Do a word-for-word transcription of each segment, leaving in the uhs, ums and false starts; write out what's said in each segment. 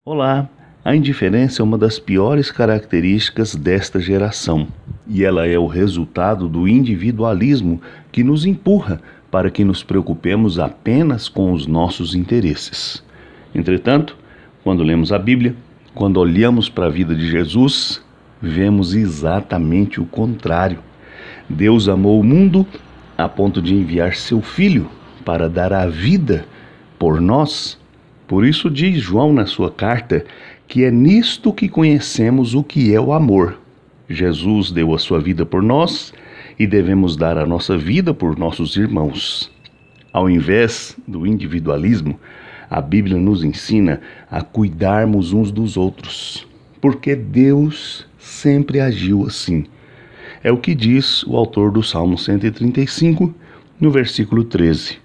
Olá, a indiferença é uma das piores características desta geração e ela é o resultado do individualismo que nos empurra para que nos preocupemos apenas com os nossos interesses. Entretanto, quando lemos a Bíblia, quando olhamos para a vida de Jesus, vemos exatamente o contrário. Deus amou o mundo a ponto de enviar seu Filho para dar a vida por nós. Por isso diz João na sua carta que é nisto que conhecemos o que é o amor. Jesus deu a sua vida por nós e devemos dar a nossa vida por nossos irmãos. Ao invés do individualismo, a Bíblia nos ensina a cuidarmos uns dos outros, porque Deus sempre agiu assim. É o que diz o autor do Salmo cento e trinta e cinco, no versículo treze.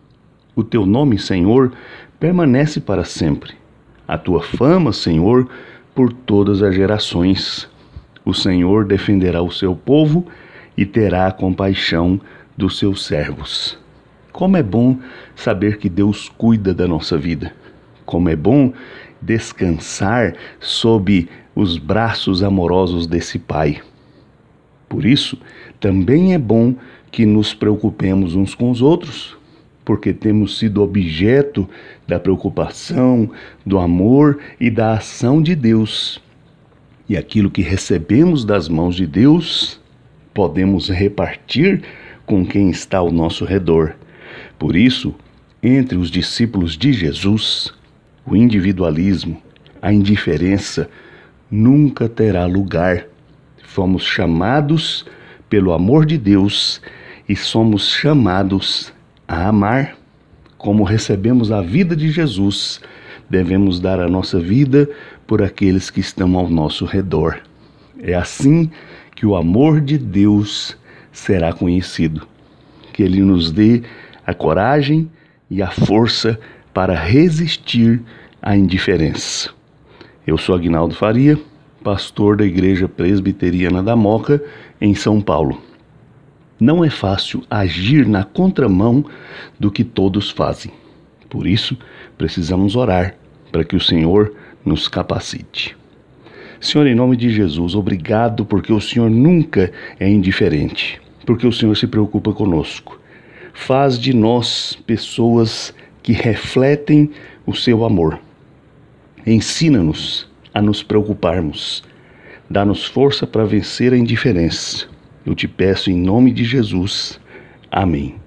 O teu nome, Senhor, permanece para sempre. A tua fama, Senhor, por todas as gerações. O Senhor defenderá o seu povo e terá compaixão dos seus servos. Como é bom saber que Deus cuida da nossa vida. Como é bom descansar sob os braços amorosos desse Pai. Por isso, também é bom que nos preocupemos uns com os outros, porque temos sido objeto da preocupação, do amor e da ação de Deus. E aquilo que recebemos das mãos de Deus, podemos repartir com quem está ao nosso redor. Por isso, entre os discípulos de Jesus, o individualismo, a indiferença nunca terá lugar. Fomos chamados pelo amor de Deus e somos chamados a amar. Como recebemos a vida de Jesus, devemos dar a nossa vida por aqueles que estão ao nosso redor. É assim que o amor de Deus será conhecido. Que Ele nos dê a coragem e a força para resistir à indiferença. Eu sou Aguinaldo Faria, pastor da Igreja Presbiteriana da Moca, em São Paulo. Não é fácil agir na contramão do que todos fazem. Por isso, precisamos orar para que o Senhor nos capacite. Senhor, em nome de Jesus, obrigado porque o Senhor nunca é indiferente, porque o Senhor se preocupa conosco. Faz de nós pessoas que refletem o seu amor. Ensina-nos a nos preocuparmos. Dá-nos força para vencer a indiferença. Eu te peço em nome de Jesus. Amém.